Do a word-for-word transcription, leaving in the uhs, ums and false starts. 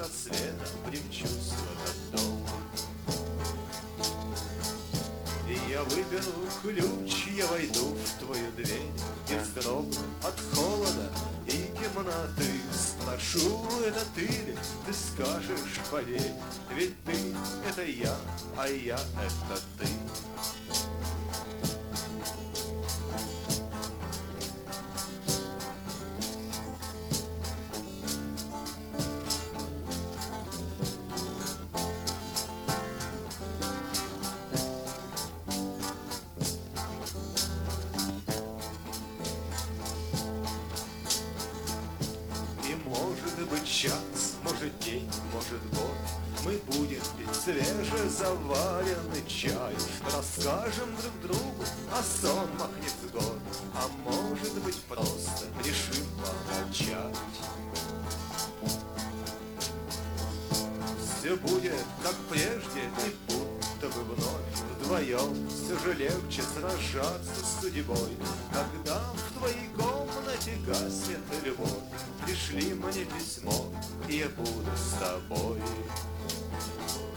рассвета примчусь в этот дом. И я выберу ключ, я войду в твою дверь и вздрогну от холода и темноты. Спрошу, это ты ли? Ты скажешь, поверь, ведь ты — это я, а я — это ты. Может быть час, может день, может год, мы будем пить свежезаваренный чай, расскажем друг другу, а сон махнет год. А может быть просто решим помолчать. Все будет как прежде, и будто бы вновь вдвоем все же легче сражаться с судьбой. Когда в твоей комнате гаснет любовь, пришли мне письмо, и я буду с тобой.